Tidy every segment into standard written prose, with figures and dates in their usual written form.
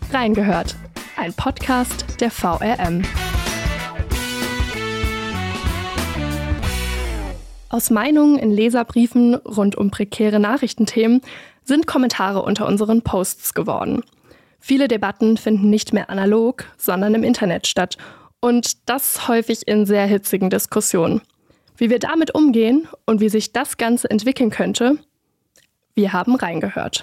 Reingehört, ein Podcast der VRM. Aus Meinungen in Leserbriefen rund um prekäre Nachrichtenthemen sind Kommentare unter unseren Posts geworden. Viele Debatten finden nicht mehr analog, sondern im Internet statt und das häufig in sehr hitzigen Diskussionen. Wie wir damit umgehen und wie sich das Ganze entwickeln könnte, wir haben reingehört.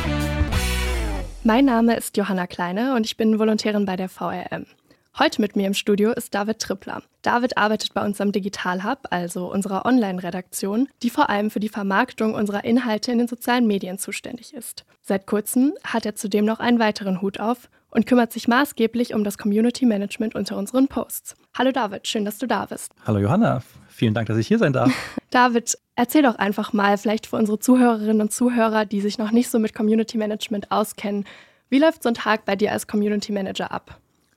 Mein Name ist Johanna Kleine und ich bin Volontärin bei der VRM. Heute mit mir im Studio ist David Trippler. David arbeitet bei uns am Digital Hub, also unserer Online-Redaktion, die vor allem für die Vermarktung unserer Inhalte in den sozialen Medien zuständig ist. Seit kurzem hat er zudem noch einen weiteren Hut auf und kümmert sich maßgeblich um das Community Management unter unseren Posts. Hallo David, schön, dass du da bist. Hallo Johanna, vielen Dank, dass ich hier sein darf. David, erzähl doch einfach mal, vielleicht für unsere Zuhörerinnen und Zuhörer, die sich noch nicht so mit Community Management auskennen, wie läuft so ein Tag bei dir als Community Manager ab?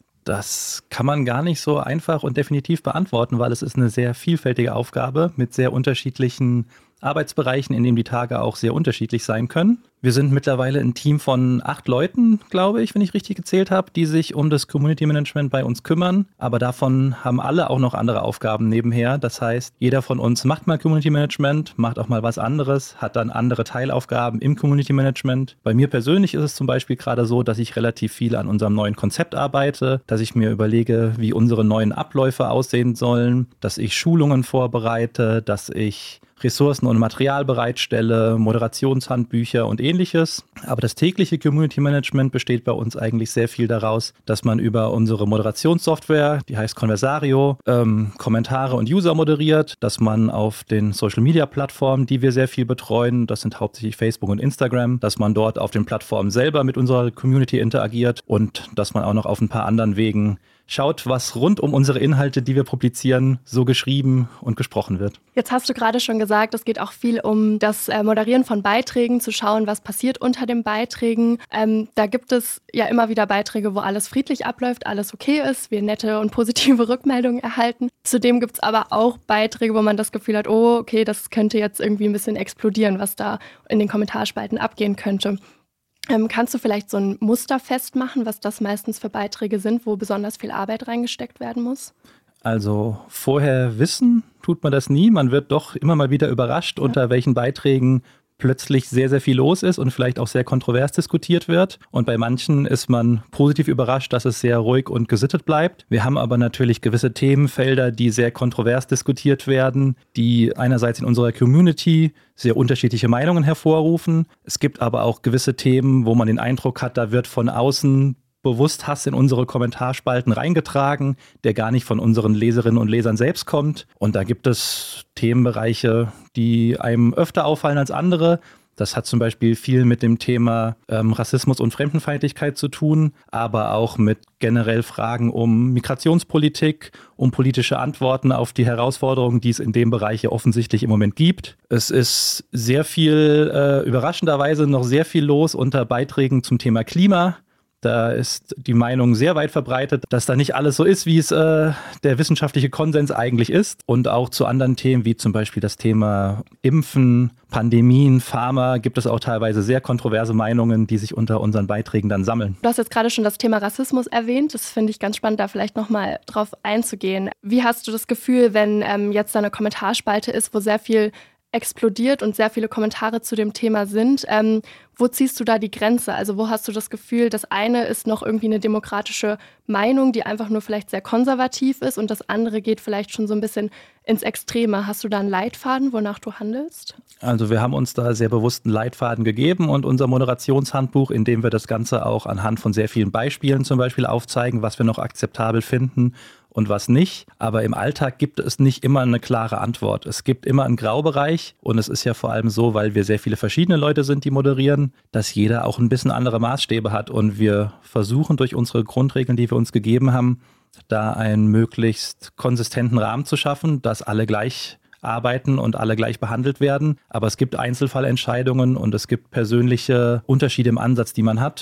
Das kann man gar nicht so einfach und definitiv beantworten, weil es ist eine sehr vielfältige Aufgabe mit sehr unterschiedlichen Arbeitsbereichen, in denen die Tage auch sehr unterschiedlich sein können. Wir sind mittlerweile ein Team von 8 Leuten, glaube ich, wenn ich richtig gezählt habe, die sich um das Community Management bei uns kümmern. Aber davon haben alle auch noch andere Aufgaben nebenher. Das heißt, jeder von uns macht mal Community Management, macht auch mal was anderes, hat dann andere Teilaufgaben im Community Management. Bei mir persönlich ist es zum Beispiel gerade so, dass ich relativ viel an unserem neuen Konzept arbeite, dass ich mir überlege, wie unsere neuen Abläufe aussehen sollen, dass ich Schulungen vorbereite, dass ich Ressourcen und Material bereitstelle, Moderationshandbücher und ähnliches. Aber das tägliche Community Management besteht bei uns eigentlich sehr viel daraus, dass man über unsere Moderationssoftware, die heißt Conversario, Kommentare und User moderiert, dass man auf den Social-Media-Plattformen, die wir sehr viel betreuen, das sind hauptsächlich Facebook und Instagram, dass man dort auf den Plattformen selber mit unserer Community interagiert und dass man auch noch auf ein paar anderen Wegen schaut, was rund um unsere Inhalte, die wir publizieren, so geschrieben und gesprochen wird. Jetzt hast du gerade schon gesagt, es geht auch viel um das Moderieren von Beiträgen, zu schauen, was passiert unter den Beiträgen. Da gibt es ja immer wieder Beiträge, wo alles friedlich abläuft, alles okay ist, wir nette und positive Rückmeldungen erhalten. Zudem gibt es aber auch Beiträge, wo man das Gefühl hat, oh, okay, das könnte jetzt irgendwie ein bisschen explodieren, was da in den Kommentarspalten abgehen könnte. Kannst du vielleicht so ein Muster festmachen, was das meistens für Beiträge sind, wo besonders viel Arbeit reingesteckt werden muss? Also vorher wissen tut man das nie. Man wird doch immer mal wieder überrascht, unter welchen Beiträgen plötzlich sehr, sehr viel los ist und vielleicht auch sehr kontrovers diskutiert wird. Und bei manchen ist man positiv überrascht, dass es sehr ruhig und gesittet bleibt. Wir haben aber natürlich gewisse Themenfelder, die sehr kontrovers diskutiert werden, die einerseits in unserer Community sehr unterschiedliche Meinungen hervorrufen. Es gibt aber auch gewisse Themen, wo man den Eindruck hat, da wird von außen bewusst Hass in unsere Kommentarspalten reingetragen, der gar nicht von unseren Leserinnen und Lesern selbst kommt. Und da gibt es Themenbereiche, die einem öfter auffallen als andere. Das hat zum Beispiel viel mit dem Thema Rassismus und Fremdenfeindlichkeit zu tun, aber auch mit generell Fragen um Migrationspolitik, um politische Antworten auf die Herausforderungen, die es in dem Bereich ja offensichtlich im Moment gibt. Es ist sehr viel, überraschenderweise noch sehr viel los unter Beiträgen zum Thema Klima. Da ist die Meinung sehr weit verbreitet, dass da nicht alles so ist, wie es der wissenschaftliche Konsens eigentlich ist. Und auch zu anderen Themen, wie zum Beispiel das Thema Impfen, Pandemien, Pharma, gibt es auch teilweise sehr kontroverse Meinungen, die sich unter unseren Beiträgen dann sammeln. Du hast jetzt gerade schon das Thema Rassismus erwähnt. Das finde ich ganz spannend, da vielleicht nochmal drauf einzugehen. Wie hast du das Gefühl, wenn jetzt da eine Kommentarspalte ist, wo sehr viel explodiert und sehr viele Kommentare zu dem Thema sind. Wo ziehst du da die Grenze? Also wo hast du das Gefühl, das eine ist noch irgendwie eine demokratische Meinung, die einfach nur vielleicht sehr konservativ ist und das andere geht vielleicht schon so ein bisschen ins Extreme. Hast du da einen Leitfaden, wonach du handelst? Also wir haben uns da sehr bewusst einen Leitfaden gegeben und unser Moderationshandbuch, in dem wir das Ganze auch anhand von sehr vielen Beispielen zum Beispiel aufzeigen, was wir noch akzeptabel finden und was nicht. Aber im Alltag gibt es nicht immer eine klare Antwort. Es gibt immer einen Graubereich und es ist ja vor allem so, weil wir sehr viele verschiedene Leute sind, die moderieren, dass jeder auch ein bisschen andere Maßstäbe hat und wir versuchen durch unsere Grundregeln, die wir uns gegeben haben, da einen möglichst konsistenten Rahmen zu schaffen, dass alle gleich arbeiten und alle gleich behandelt werden. Aber es gibt Einzelfallentscheidungen und es gibt persönliche Unterschiede im Ansatz, die man hat.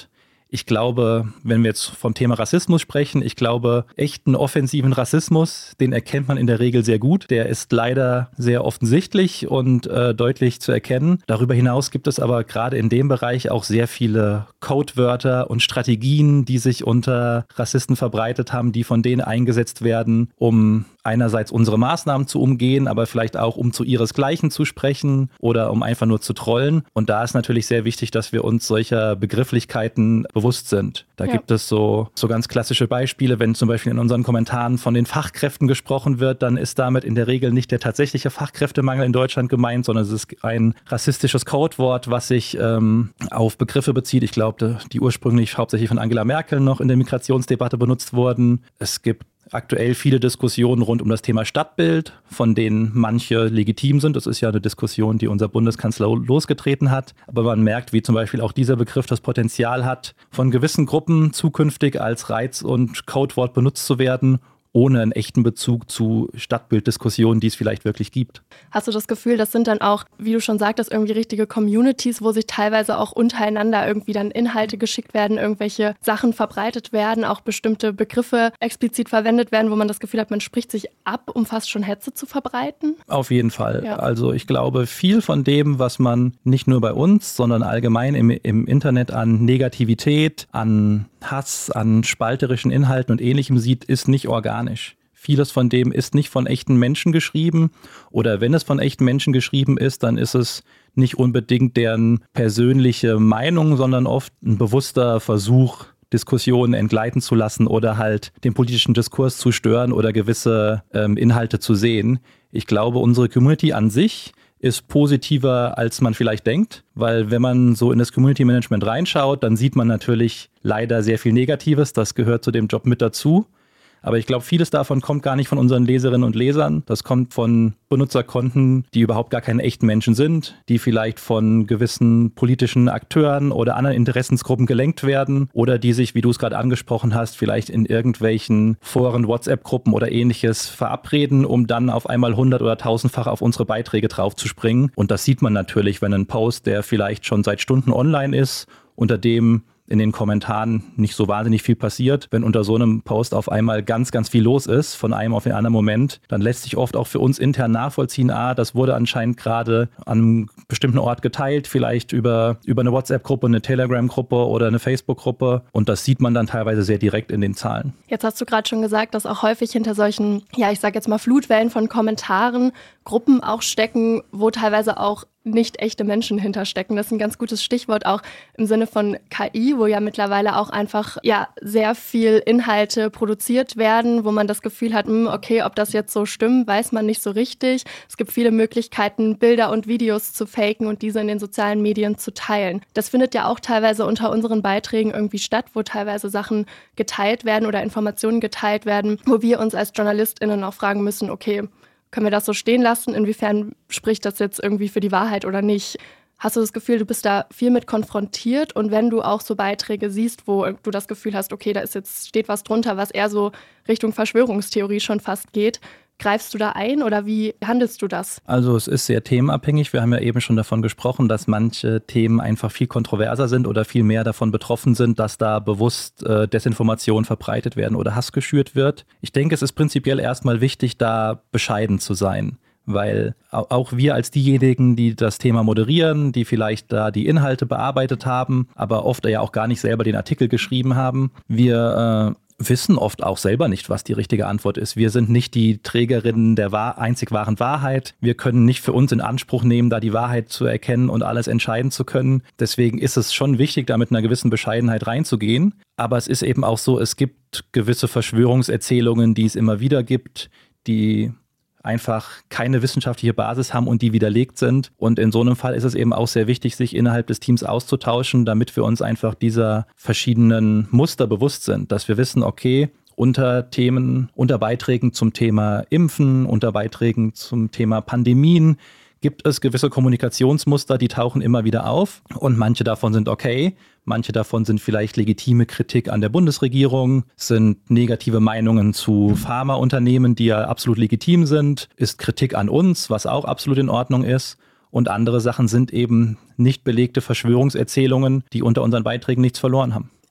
Ich glaube, wenn wir jetzt vom Thema Rassismus sprechen, ich glaube, echten offensiven Rassismus, den erkennt man in der Regel sehr gut. Der ist leider sehr offensichtlich und deutlich zu erkennen. Darüber hinaus gibt es aber gerade in dem Bereich auch sehr viele Codewörter und Strategien, die sich unter Rassisten verbreitet haben, die von denen eingesetzt werden, um einerseits unsere Maßnahmen zu umgehen, aber vielleicht auch um zu ihresgleichen zu sprechen oder um einfach nur zu trollen. Und da ist natürlich sehr wichtig, dass wir uns solcher Begrifflichkeiten bewusst sind. Da gibt es so ganz klassische Beispiele, wenn zum Beispiel in unseren Kommentaren von den Fachkräften gesprochen wird, dann ist damit in der Regel nicht der tatsächliche Fachkräftemangel in Deutschland gemeint, sondern es ist ein rassistisches Codewort, was sich auf Begriffe bezieht. Ich glaube, die ursprünglich hauptsächlich von Angela Merkel noch in der Migrationsdebatte benutzt wurden. Es gibt aktuell viele Diskussionen rund um das Thema Stadtbild, von denen manche legitim sind. Das ist ja eine Diskussion, die unser Bundeskanzler losgetreten hat. Aber man merkt, wie zum Beispiel auch dieser Begriff das Potenzial hat, von gewissen Gruppen zukünftig als Reiz- und Codewort benutzt zu werden, ohne einen echten Bezug zu Stadtbilddiskussionen, die es vielleicht wirklich gibt. Hast du das Gefühl, das sind dann auch, wie du schon sagtest, irgendwie richtige Communities, wo sich teilweise auch untereinander irgendwie dann Inhalte geschickt werden, irgendwelche Sachen verbreitet werden, auch bestimmte Begriffe explizit verwendet werden, wo man das Gefühl hat, man spricht sich ab, um fast schon Hetze zu verbreiten? Auf jeden Fall. Ja. Also ich glaube, viel von dem, was man nicht nur bei uns, sondern allgemein im Internet an Negativität, an Hass, an spalterischen Inhalten und Ähnlichem sieht, ist nicht organisch. Vieles von dem ist nicht von echten Menschen geschrieben oder wenn es von echten Menschen geschrieben ist, dann ist es nicht unbedingt deren persönliche Meinung, sondern oft ein bewusster Versuch, Diskussionen entgleiten zu lassen oder halt den politischen Diskurs zu stören oder gewisse Inhalte zu sehen. Ich glaube, unsere Community an sich ist positiver, als man vielleicht denkt, weil wenn man so in das Community Management reinschaut, dann sieht man natürlich leider sehr viel Negatives, das gehört zu dem Job mit dazu. Aber ich glaube, vieles davon kommt gar nicht von unseren Leserinnen und Lesern. Das kommt von Benutzerkonten, die überhaupt gar keine echten Menschen sind, die vielleicht von gewissen politischen Akteuren oder anderen Interessensgruppen gelenkt werden oder die sich, wie du es gerade angesprochen hast, vielleicht in irgendwelchen Foren, WhatsApp-Gruppen oder Ähnliches verabreden, um dann auf einmal 100- oder 1000-fach auf unsere Beiträge draufzuspringen. Und das sieht man natürlich, wenn ein Post, der vielleicht schon seit Stunden online ist, unter dem in den Kommentaren nicht so wahnsinnig viel passiert. Wenn unter so einem Post auf einmal ganz, ganz viel los ist, von einem auf den anderen Moment, dann lässt sich oft auch für uns intern nachvollziehen, das wurde anscheinend gerade an einem bestimmten Ort geteilt, vielleicht über eine WhatsApp-Gruppe, eine Telegram-Gruppe oder eine Facebook-Gruppe und das sieht man dann teilweise sehr direkt in den Zahlen. Jetzt hast du gerade schon gesagt, dass auch häufig hinter solchen, ich sage jetzt mal Flutwellen von Kommentaren Gruppen auch stecken, wo teilweise auch nicht echte Menschen hinterstecken. Das ist ein ganz gutes Stichwort auch im Sinne von KI, wo ja mittlerweile auch einfach sehr viel Inhalte produziert werden, wo man das Gefühl hat, okay, ob das jetzt so stimmt, weiß man nicht so richtig. Es gibt viele Möglichkeiten, Bilder und Videos zu faken und diese in den sozialen Medien zu teilen. Das findet ja auch teilweise unter unseren Beiträgen irgendwie statt, wo teilweise Sachen geteilt werden oder Informationen geteilt werden, wo wir uns als JournalistInnen auch fragen müssen, okay, können wir das so stehen lassen? Inwiefern spricht das jetzt irgendwie für die Wahrheit oder nicht? Hast du das Gefühl, du bist da viel mit konfrontiert? Und wenn du auch so Beiträge siehst, wo du das Gefühl hast, okay, steht was drunter, was eher so Richtung Verschwörungstheorie schon fast geht, greifst du da ein oder wie handelst du das? Also es ist sehr themenabhängig. Wir haben ja eben schon davon gesprochen, dass manche Themen einfach viel kontroverser sind oder viel mehr davon betroffen sind, dass da bewusst Desinformation verbreitet werden oder Hass geschürt wird. Ich denke, es ist prinzipiell erstmal wichtig, da bescheiden zu sein. Weil auch wir als diejenigen, die das Thema moderieren, die vielleicht da die Inhalte bearbeitet haben, aber oft ja auch gar nicht selber den Artikel geschrieben haben, wir wissen oft auch selber nicht, was die richtige Antwort ist. Wir sind nicht die Trägerinnen der einzig wahren Wahrheit. Wir können nicht für uns in Anspruch nehmen, da die Wahrheit zu erkennen und alles entscheiden zu können. Deswegen ist es schon wichtig, da mit einer gewissen Bescheidenheit reinzugehen. Aber es ist eben auch so, es gibt gewisse Verschwörungserzählungen, die es immer wieder gibt, die einfach keine wissenschaftliche Basis haben und die widerlegt sind. Und in so einem Fall ist es eben auch sehr wichtig, sich innerhalb des Teams auszutauschen, damit wir uns einfach dieser verschiedenen Muster bewusst sind, dass wir wissen, okay, unter Beiträgen zum Thema Impfen, unter Beiträgen zum Thema Pandemien gibt es gewisse Kommunikationsmuster, die tauchen immer wieder auf und manche davon sind okay, manche davon sind vielleicht legitime Kritik an der Bundesregierung, sind negative Meinungen zu Pharmaunternehmen, die ja absolut legitim sind, ist Kritik an uns, was auch absolut in Ordnung ist und andere Sachen sind eben nicht belegte Verschwörungserzählungen, die unter unseren Beiträgen nichts verloren haben.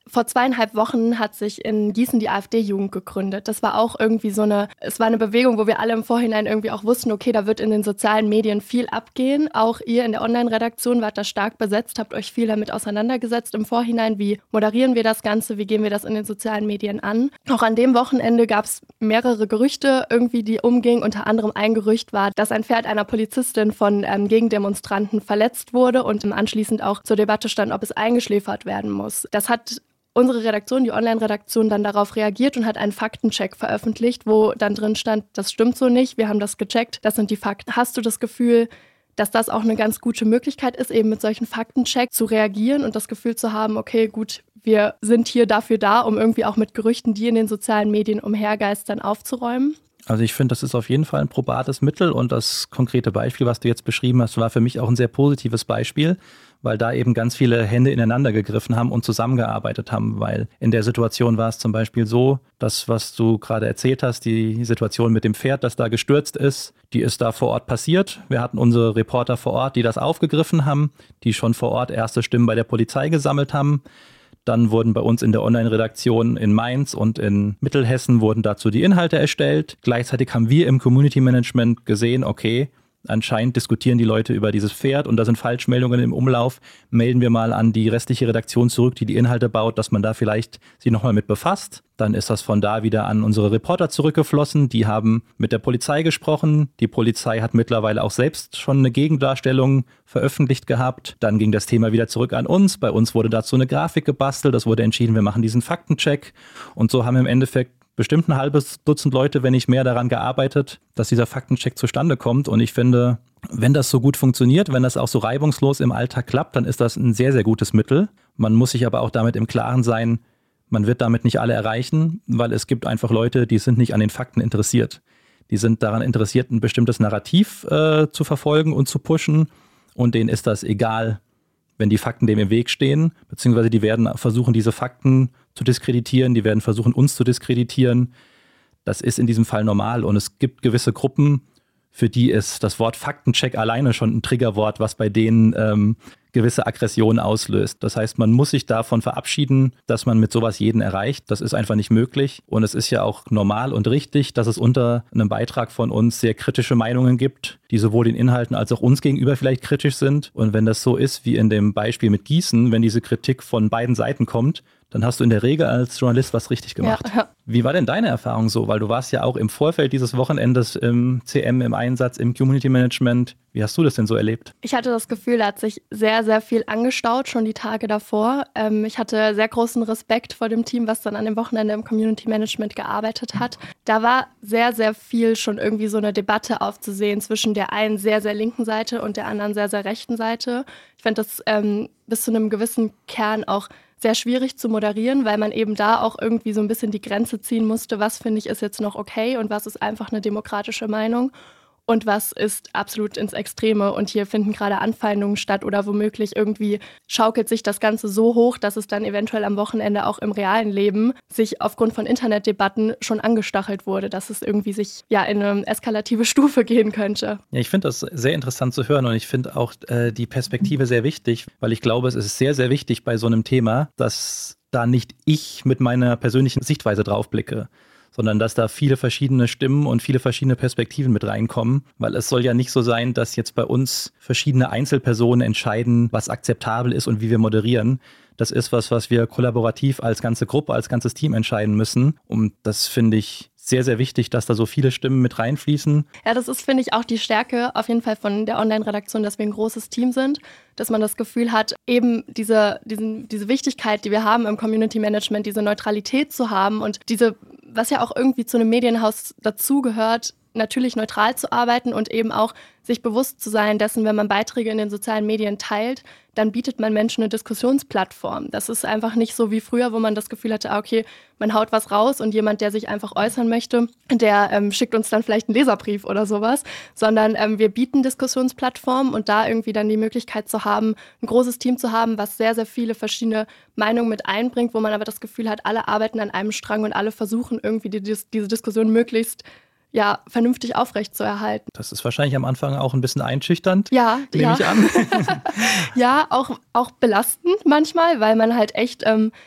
Vor 2,5 Wochen hat sich in Gießen die AfD-Jugend gegründet. Das war auch irgendwie es war eine Bewegung, wo wir alle im Vorhinein irgendwie auch wussten, okay, da wird in den sozialen Medien viel abgehen. Auch ihr in der Online-Redaktion wart da stark besetzt, habt euch viel damit auseinandergesetzt im Vorhinein. Wie moderieren wir das Ganze? Wie gehen wir das in den sozialen Medien an? Auch an dem Wochenende gab es mehrere Gerüchte irgendwie, die umgingen. Unter anderem ein Gerücht war, dass ein Pferd einer Polizistin von Gegendemonstranten verletzt wurde und anschließend auch zur Debatte stand, ob es eingeschläfert werden muss. Das hat unsere Redaktion, die Online-Redaktion, dann darauf reagiert und hat einen Faktencheck veröffentlicht, wo dann drin stand, das stimmt so nicht, wir haben das gecheckt, das sind die Fakten. Hast du das Gefühl, dass das auch eine ganz gute Möglichkeit ist, eben mit solchen Faktenchecks zu reagieren und das Gefühl zu haben, okay, gut, wir sind hier dafür da, um irgendwie auch mit Gerüchten, die in den sozialen Medien umhergeistern, aufzuräumen? Also ich finde, das ist auf jeden Fall ein probates Mittel und das konkrete Beispiel, was du jetzt beschrieben hast, war für mich auch ein sehr positives Beispiel, weil da eben ganz viele Hände ineinander gegriffen haben und zusammengearbeitet haben, weil in der Situation war es zum Beispiel so, das, was du gerade erzählt hast, die Situation mit dem Pferd, das da gestürzt ist, die ist da vor Ort passiert. Wir hatten unsere Reporter vor Ort, die das aufgegriffen haben, die schon vor Ort erste Stimmen bei der Polizei gesammelt haben. Dann wurden bei uns in der Online-Redaktion in Mainz und in Mittelhessen wurden dazu die Inhalte erstellt. Gleichzeitig haben wir im Community Management gesehen, okay, anscheinend diskutieren die Leute über dieses Pferd und da sind Falschmeldungen im Umlauf. Melden wir mal an die restliche Redaktion zurück, die Inhalte baut, dass man da vielleicht sich nochmal mit befasst. Dann ist das von da wieder an unsere Reporter zurückgeflossen. Die haben mit der Polizei gesprochen. Die Polizei hat mittlerweile auch selbst schon eine Gegendarstellung veröffentlicht gehabt. Dann ging das Thema wieder zurück an uns. Bei uns wurde dazu eine Grafik gebastelt. Es wurde entschieden, wir machen diesen Faktencheck. Und so haben im Endeffekt bestimmt ein halbes Dutzend Leute, wenn nicht mehr, daran gearbeitet, dass dieser Faktencheck zustande kommt. Und ich finde, wenn das so gut funktioniert, wenn das auch so reibungslos im Alltag klappt, dann ist das ein sehr, sehr gutes Mittel. Man muss sich aber auch damit im Klaren sein, man wird damit nicht alle erreichen, weil es gibt einfach Leute, die sind nicht an den Fakten interessiert. Die sind daran interessiert, ein bestimmtes Narrativ zu verfolgen und zu pushen. Und denen ist das egal, wenn die Fakten dem im Weg stehen, beziehungsweise die werden versuchen, diese Fakten zu diskreditieren, die werden versuchen, uns zu diskreditieren. Das ist in diesem Fall normal und es gibt gewisse Gruppen, für die ist das Wort Faktencheck alleine schon ein Triggerwort, was bei denen gewisse Aggressionen auslöst. Das heißt, man muss sich davon verabschieden, dass man mit sowas jeden erreicht. Das ist einfach nicht möglich. Und es ist ja auch normal und richtig, dass es unter einem Beitrag von uns sehr kritische Meinungen gibt, die sowohl den Inhalten als auch uns gegenüber vielleicht kritisch sind. Und wenn das so ist wie in dem Beispiel mit Gießen, wenn diese Kritik von beiden Seiten kommt, dann hast du in der Regel als Journalist was richtig gemacht. Ja. Wie war denn deine Erfahrung so? Weil du warst ja auch im Vorfeld dieses Wochenendes im CM, im Einsatz, im Community Management. Wie hast du das denn so erlebt? Ich hatte das Gefühl, da hat sich sehr, sehr viel angestaut, schon die Tage davor. Ich hatte sehr großen Respekt vor dem Team, was dann an dem Wochenende im Community Management gearbeitet hat. Da war sehr, sehr viel schon irgendwie so eine Debatte aufzusehen zwischen der einen sehr, sehr linken Seite und der anderen sehr, sehr rechten Seite. Ich fand das bis zu einem gewissen Kern auch sehr schwierig zu moderieren, weil man eben da auch irgendwie so ein bisschen die Grenze ziehen musste, was finde ich ist jetzt noch okay und was ist einfach eine demokratische Meinung und was ist absolut ins Extreme. Und hier finden gerade Anfeindungen statt oder womöglich irgendwie schaukelt sich das Ganze so hoch, dass es dann eventuell am Wochenende auch im realen Leben sich aufgrund von Internetdebatten schon angestachelt wurde, dass es irgendwie sich ja in eine eskalative Stufe gehen könnte. Ja, ich finde das sehr interessant zu hören und ich finde auch die Perspektive sehr wichtig, weil ich glaube, es ist sehr, sehr wichtig bei so einem Thema, dass da nicht ich mit meiner persönlichen Sichtweise drauf blicke, sondern dass da viele verschiedene Stimmen und viele verschiedene Perspektiven mit reinkommen, weil es soll ja nicht so sein, dass jetzt bei uns verschiedene Einzelpersonen entscheiden, was akzeptabel ist und wie wir moderieren. Das ist was wir kollaborativ als ganze Gruppe, als ganzes Team entscheiden müssen und das finde ich sehr, sehr wichtig, dass da so viele Stimmen mit reinfließen. Ja, das ist, finde ich, auch die Stärke auf jeden Fall von der Online-Redaktion, dass wir ein großes Team sind, dass man das Gefühl hat, eben diese Wichtigkeit, die wir haben im Community-Management, diese Neutralität zu haben und diese, was ja auch irgendwie zu einem Medienhaus dazugehört, natürlich neutral zu arbeiten und eben auch sich bewusst zu sein dessen, wenn man Beiträge in den sozialen Medien teilt, dann bietet man Menschen eine Diskussionsplattform. Das ist einfach nicht so wie früher, wo man das Gefühl hatte, okay, man haut was raus und jemand, der sich einfach äußern möchte, der schickt uns dann vielleicht einen Leserbrief oder sowas, sondern wir bieten Diskussionsplattformen und da irgendwie dann die Möglichkeit zu haben, ein großes Team zu haben, was sehr, sehr viele verschiedene Meinungen mit einbringt, wo man aber das Gefühl hat, alle arbeiten an einem Strang und alle versuchen irgendwie diese Diskussion möglichst vernünftig aufrechtzuerhalten. Das ist wahrscheinlich am Anfang auch ein bisschen einschüchternd, nehme ich an. Ja, auch belastend manchmal, weil man halt echt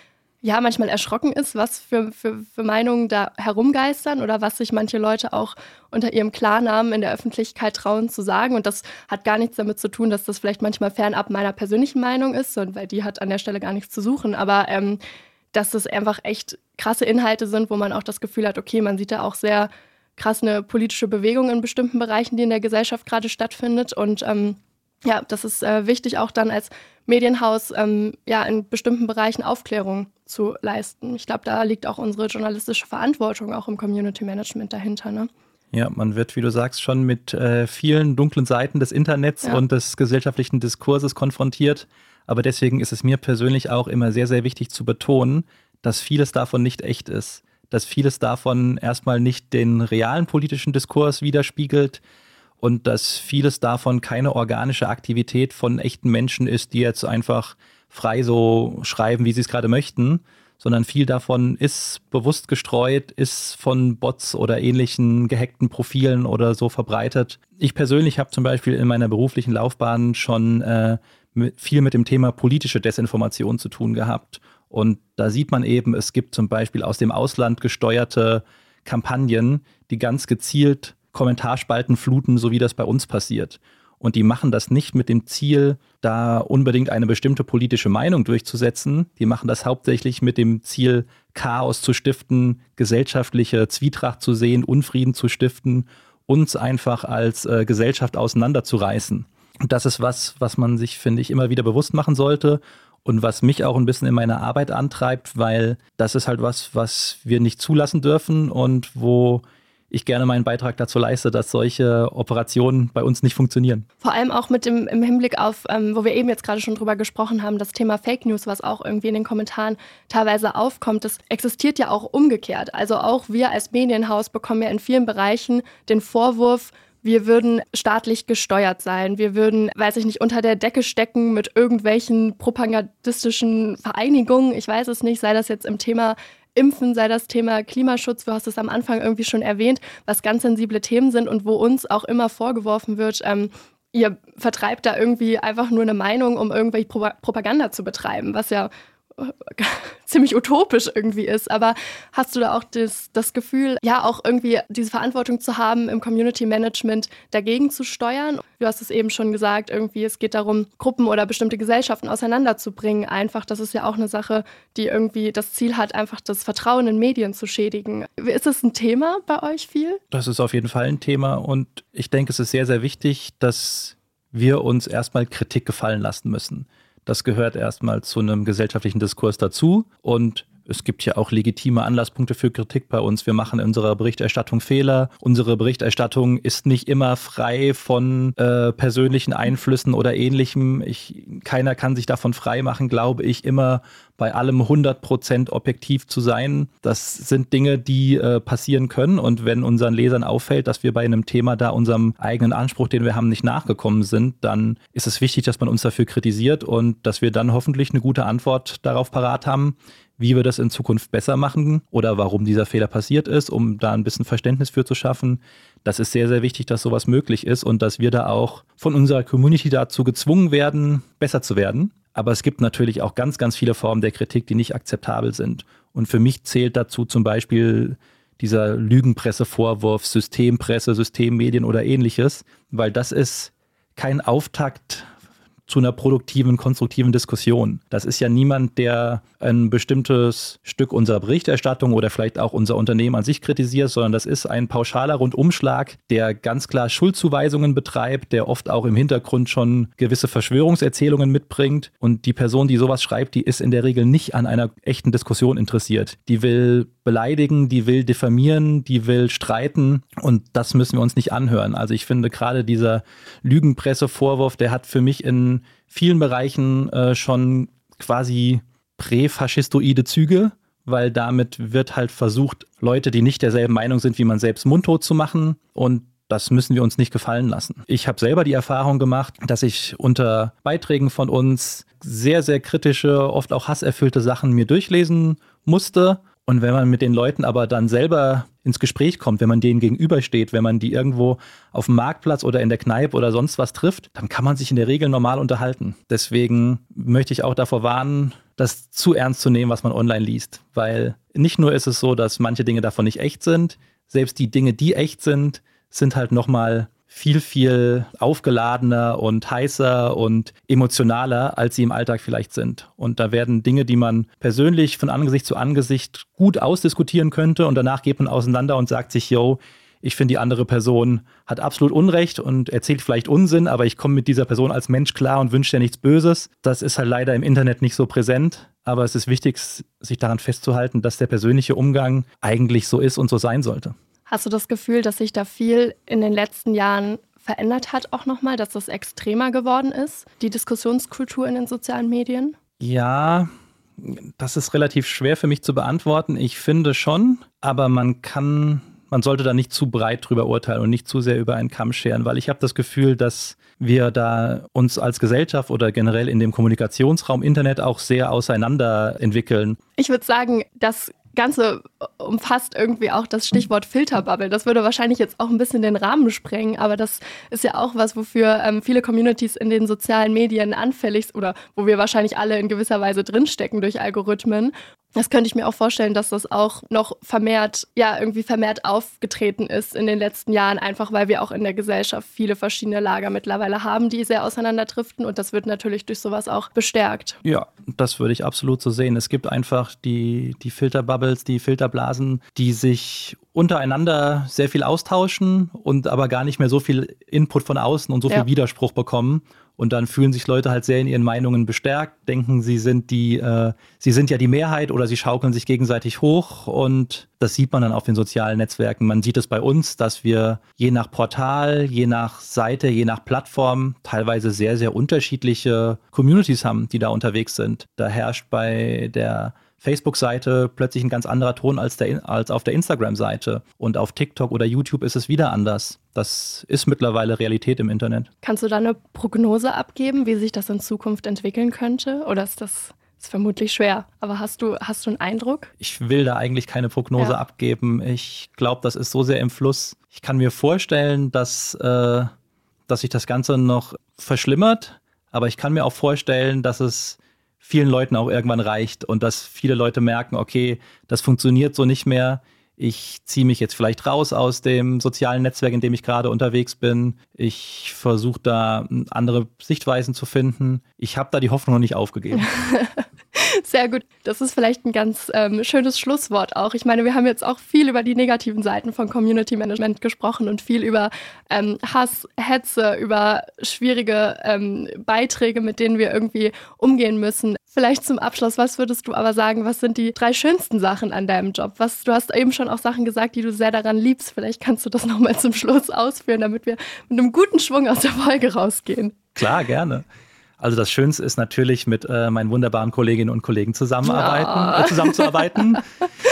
ja manchmal erschrocken ist, was für Meinungen da herumgeistern oder was sich manche Leute auch unter ihrem Klarnamen in der Öffentlichkeit trauen zu sagen. Und das hat gar nichts damit zu tun, dass das vielleicht manchmal fernab meiner persönlichen Meinung ist, weil die hat an der Stelle gar nichts zu suchen. Aber dass es einfach echt krasse Inhalte sind, wo man auch das Gefühl hat, okay, man sieht da auch sehr krass eine politische Bewegung in bestimmten Bereichen, die in der Gesellschaft gerade stattfindet. Und ja, das ist wichtig, auch dann als Medienhaus ja, in bestimmten Bereichen Aufklärung zu leisten. Ich glaube, da liegt auch unsere journalistische Verantwortung auch im Community Management dahinter, ne? Ja, man wird, wie du sagst, schon mit vielen dunklen Seiten des Internets und des gesellschaftlichen Diskurses konfrontiert. Aber deswegen ist es mir persönlich auch immer sehr, sehr wichtig zu betonen, dass vieles davon nicht echt ist. Dass vieles davon erstmal nicht den realen politischen Diskurs widerspiegelt und dass vieles davon keine organische Aktivität von echten Menschen ist, die jetzt einfach frei so schreiben, wie sie es gerade möchten, sondern viel davon ist bewusst gestreut, ist von Bots oder ähnlichen gehackten Profilen oder so verbreitet. Ich persönlich habe zum Beispiel in meiner beruflichen Laufbahn schon viel mit dem Thema politische Desinformation zu tun gehabt. Und da sieht man eben, es gibt zum Beispiel aus dem Ausland gesteuerte Kampagnen, die ganz gezielt Kommentarspalten fluten, so wie das bei uns passiert. Und die machen das nicht mit dem Ziel, da unbedingt eine bestimmte politische Meinung durchzusetzen. Die machen das hauptsächlich mit dem Ziel, Chaos zu stiften, gesellschaftliche Zwietracht zu sehen, Unfrieden zu stiften, uns einfach als Gesellschaft auseinanderzureißen. Und das ist was man sich, finde ich, immer wieder bewusst machen sollte und was mich auch ein bisschen in meiner Arbeit antreibt, weil das ist halt was wir nicht zulassen dürfen und wo ich gerne meinen Beitrag dazu leiste, dass solche Operationen bei uns nicht funktionieren. Vor allem auch im Hinblick auf, wo wir eben jetzt gerade schon drüber gesprochen haben, das Thema Fake News, was auch irgendwie in den Kommentaren teilweise aufkommt, das existiert ja auch umgekehrt. Also auch wir als Medienhaus bekommen ja in vielen Bereichen den Vorwurf, wir würden staatlich gesteuert sein. Wir würden, weiß ich nicht, unter der Decke stecken mit irgendwelchen propagandistischen Vereinigungen. Ich weiß es nicht, sei das jetzt im Thema Impfen, sei das Thema Klimaschutz, du hast es am Anfang irgendwie schon erwähnt, was ganz sensible Themen sind und wo uns auch immer vorgeworfen wird, ihr vertreibt da irgendwie einfach nur eine Meinung, um irgendwelche Propaganda zu betreiben, was ja ziemlich utopisch irgendwie ist. Aber hast du da auch das Gefühl, ja auch irgendwie diese Verantwortung zu haben, im Community Management dagegen zu steuern? Du hast es eben schon gesagt, irgendwie es geht darum, Gruppen oder bestimmte Gesellschaften auseinanderzubringen. Einfach, das ist ja auch eine Sache, die irgendwie das Ziel hat, einfach das Vertrauen in Medien zu schädigen. Ist es ein Thema bei euch viel? Das ist auf jeden Fall ein Thema und ich denke, es ist sehr, sehr wichtig, dass wir uns erstmal Kritik gefallen lassen müssen. Das gehört erstmal zu einem gesellschaftlichen Diskurs dazu und es gibt ja auch legitime Anlasspunkte für Kritik bei uns. Wir machen in unserer Berichterstattung Fehler. Unsere Berichterstattung ist nicht immer frei von persönlichen Einflüssen oder Ähnlichem. Keiner kann sich davon frei machen, glaube ich, immer bei allem 100% objektiv zu sein. Das sind Dinge, die passieren können. Und wenn unseren Lesern auffällt, dass wir bei einem Thema da unserem eigenen Anspruch, den wir haben, nicht nachgekommen sind, dann ist es wichtig, dass man uns dafür kritisiert und dass wir dann hoffentlich eine gute Antwort darauf parat haben, wie wir das in Zukunft besser machen oder warum dieser Fehler passiert ist, um da ein bisschen Verständnis für zu schaffen. Das ist sehr, sehr wichtig, dass sowas möglich ist und dass wir da auch von unserer Community dazu gezwungen werden, besser zu werden. Aber es gibt natürlich auch ganz, ganz viele Formen der Kritik, die nicht akzeptabel sind. Und für mich zählt dazu zum Beispiel dieser Lügenpressevorwurf, Systempresse, Systemmedien oder Ähnliches, weil das ist kein Auftakt zu einer produktiven, konstruktiven Diskussion. Das ist ja niemand, der ein bestimmtes Stück unserer Berichterstattung oder vielleicht auch unser Unternehmen an sich kritisiert, sondern das ist ein pauschaler Rundumschlag, der ganz klar Schuldzuweisungen betreibt, der oft auch im Hintergrund schon gewisse Verschwörungserzählungen mitbringt. Und die Person, die sowas schreibt, die ist in der Regel nicht an einer echten Diskussion interessiert. Die will beleidigen, die will diffamieren, die will streiten und das müssen wir uns nicht anhören. Also ich finde gerade dieser Lügenpressevorwurf, der hat für mich in vielen Bereichen schon quasi präfaschistoide Züge, weil damit wird halt versucht, Leute, die nicht derselben Meinung sind wie man selbst, mundtot zu machen und das müssen wir uns nicht gefallen lassen. Ich habe selber die Erfahrung gemacht, dass ich unter Beiträgen von uns sehr, sehr kritische, oft auch hasserfüllte Sachen mir durchlesen musste. Und wenn man mit den Leuten aber dann selber ins Gespräch kommt, wenn man denen gegenübersteht, wenn man die irgendwo auf dem Marktplatz oder in der Kneipe oder sonst was trifft, dann kann man sich in der Regel normal unterhalten. Deswegen möchte ich auch davor warnen, das zu ernst zu nehmen, was man online liest. Weil nicht nur ist es so, dass manche Dinge davon nicht echt sind, selbst die Dinge, die echt sind, sind halt nochmal viel, viel aufgeladener und heißer und emotionaler, als sie im Alltag vielleicht sind. Und da werden Dinge, die man persönlich von Angesicht zu Angesicht gut ausdiskutieren könnte und danach geht man auseinander und sagt sich, yo, ich finde, die andere Person hat absolut Unrecht und erzählt vielleicht Unsinn, aber ich komme mit dieser Person als Mensch klar und wünsche dir nichts Böses. Das ist halt leider im Internet nicht so präsent, aber es ist wichtig, sich daran festzuhalten, dass der persönliche Umgang eigentlich so ist und so sein sollte. Hast du das Gefühl, dass sich da viel in den letzten Jahren verändert hat auch nochmal, dass das extremer geworden ist, die Diskussionskultur in den sozialen Medien? Ja, das ist relativ schwer für mich zu beantworten. Ich finde schon, aber man sollte da nicht zu breit drüber urteilen und nicht zu sehr über einen Kamm scheren, weil ich habe das Gefühl, dass wir da uns als Gesellschaft oder generell in dem Kommunikationsraum Internet auch sehr auseinander entwickeln. Ich würde sagen, das Ganze umfasst irgendwie auch das Stichwort Filterbubble. Das würde wahrscheinlich jetzt auch ein bisschen den Rahmen sprengen, aber das ist ja auch was, wofür viele Communities in den sozialen Medien anfällig sind oder wo wir wahrscheinlich alle in gewisser Weise drinstecken durch Algorithmen. Das könnte ich mir auch vorstellen, dass das auch noch vermehrt aufgetreten ist in den letzten Jahren, einfach weil wir auch in der Gesellschaft viele verschiedene Lager mittlerweile haben, die sehr auseinanderdriften und das wird natürlich durch sowas auch bestärkt. Ja, das würde ich absolut so sehen. Es gibt einfach die Filterbubbles, die Filterblasen, die sich untereinander sehr viel austauschen und aber gar nicht mehr so viel Input von außen und so viel Widerspruch bekommen. Und dann fühlen sich Leute halt sehr in ihren Meinungen bestärkt, denken, sie sind ja die Mehrheit oder sie schaukeln sich gegenseitig hoch. Und das sieht man dann auf den sozialen Netzwerken. Man sieht es bei uns, dass wir je nach Portal, je nach Seite, je nach Plattform teilweise sehr, sehr unterschiedliche Communities haben, die da unterwegs sind. Da herrscht bei der Facebook-Seite plötzlich ein ganz anderer Ton als auf der Instagram-Seite. Und auf TikTok oder YouTube ist es wieder anders. Das ist mittlerweile Realität im Internet. Kannst du da eine Prognose abgeben, wie sich das in Zukunft entwickeln könnte? Oder ist vermutlich schwer, aber hast du einen Eindruck? Ich will da eigentlich keine Prognose abgeben. Ich glaube, das ist so sehr im Fluss. Ich kann mir vorstellen, dass sich das Ganze noch verschlimmert, aber ich kann mir auch vorstellen, dass es vielen Leuten auch irgendwann reicht und dass viele Leute merken, okay, das funktioniert so nicht mehr. Ich ziehe mich jetzt vielleicht raus aus dem sozialen Netzwerk, in dem ich gerade unterwegs bin. Ich versuche da andere Sichtweisen zu finden. Ich habe da die Hoffnung noch nicht aufgegeben. Sehr gut. Das ist vielleicht ein ganz schönes Schlusswort auch. Ich meine, wir haben jetzt auch viel über die negativen Seiten von Community Management gesprochen und viel über Hass, Hetze, über schwierige Beiträge, mit denen wir irgendwie umgehen müssen. Vielleicht zum Abschluss, was würdest du aber sagen, was sind die 3 schönsten Sachen an deinem Job? Du hast eben schon auch Sachen gesagt, die du sehr daran liebst. Vielleicht kannst du das nochmal zum Schluss ausführen, damit wir mit einem guten Schwung aus der Folge rausgehen. Klar, gerne. Also das Schönste ist natürlich, mit meinen wunderbaren Kolleginnen und Kollegen zusammenzuarbeiten.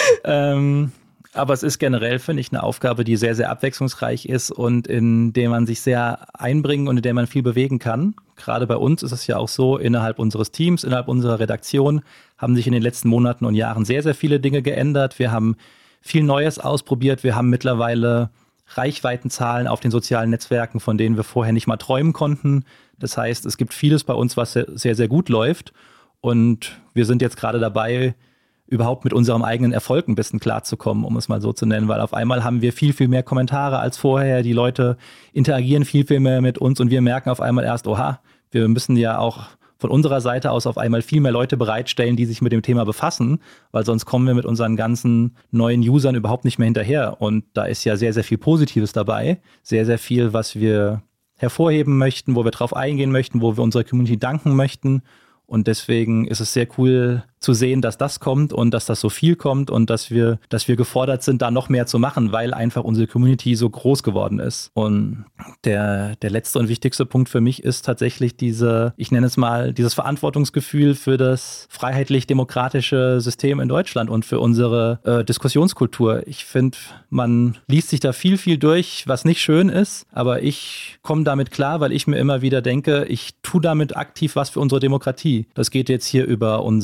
Aber es ist generell, finde ich, eine Aufgabe, die sehr, sehr abwechslungsreich ist und in der man sich sehr einbringen und in der man viel bewegen kann. Gerade bei uns ist es ja auch so, innerhalb unseres Teams, innerhalb unserer Redaktion haben sich in den letzten Monaten und Jahren sehr, sehr viele Dinge geändert. Wir haben viel Neues ausprobiert. Wir haben mittlerweile Reichweitenzahlen auf den sozialen Netzwerken, von denen wir vorher nicht mal träumen konnten. Das heißt, es gibt vieles bei uns, was sehr, sehr gut läuft. Und wir sind jetzt gerade dabei, überhaupt mit unserem eigenen Erfolg ein bisschen klarzukommen, um es mal so zu nennen, weil auf einmal haben wir viel, viel mehr Kommentare als vorher. Die Leute interagieren viel, viel mehr mit uns und wir merken auf einmal erst, oha, wir müssen ja auch von unserer Seite aus auf einmal viel mehr Leute bereitstellen, die sich mit dem Thema befassen, weil sonst kommen wir mit unseren ganzen neuen Usern überhaupt nicht mehr hinterher. Und da ist ja sehr, sehr viel Positives dabei, sehr, sehr viel, was wir hervorheben möchten, wo wir drauf eingehen möchten, wo wir unserer Community danken möchten. Und deswegen ist es sehr cool zu sehen, dass das kommt und dass das so viel kommt und dass wir gefordert sind, da noch mehr zu machen, weil einfach unsere Community so groß geworden ist. Und der letzte und wichtigste Punkt für mich ist tatsächlich ich nenne es mal, dieses Verantwortungsgefühl für das freiheitlich-demokratische System in Deutschland und für unsere Diskussionskultur. Ich finde, man liest sich da viel, viel durch, was nicht schön ist, aber ich komme damit klar, weil ich mir immer wieder denke, ich tue damit aktiv was für unsere Demokratie. Das geht jetzt hier über unser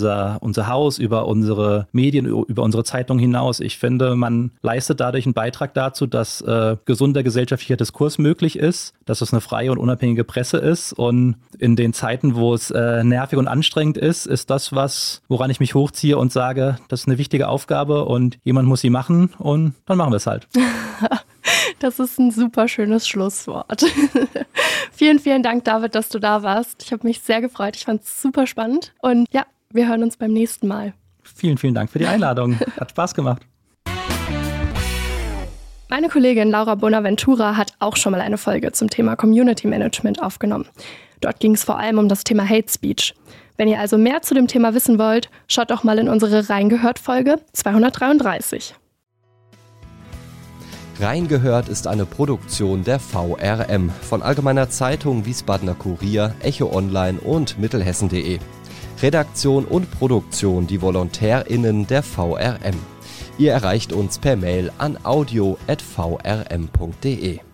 unser Haus, über unsere Medien, über unsere Zeitung hinaus. Ich finde, man leistet dadurch einen Beitrag dazu, dass gesunder gesellschaftlicher Diskurs möglich ist, dass es eine freie und unabhängige Presse ist. Und in den Zeiten, wo es nervig und anstrengend ist das woran ich mich hochziehe und sage, das ist eine wichtige Aufgabe und jemand muss sie machen und dann machen wir es halt. Das ist ein super schönes Schlusswort. Vielen, vielen Dank, David, dass du da warst. Ich habe mich sehr gefreut. Ich fand es super spannend. Und ja, wir hören uns beim nächsten Mal. Vielen, vielen Dank für die Einladung. Hat Spaß gemacht. Meine Kollegin Laura Bonaventura hat auch schon mal eine Folge zum Thema Community Management aufgenommen. Dort ging es vor allem um das Thema Hate Speech. Wenn ihr also mehr zu dem Thema wissen wollt, schaut doch mal in unsere Reingehört-Folge 233. Reingehört ist eine Produktion der VRM von Allgemeiner Zeitung, Wiesbadener Kurier, Echo Online und Mittelhessen.de. Redaktion und Produktion die VolontärInnen der VRM. Ihr erreicht uns per Mail an audio@vrm.de.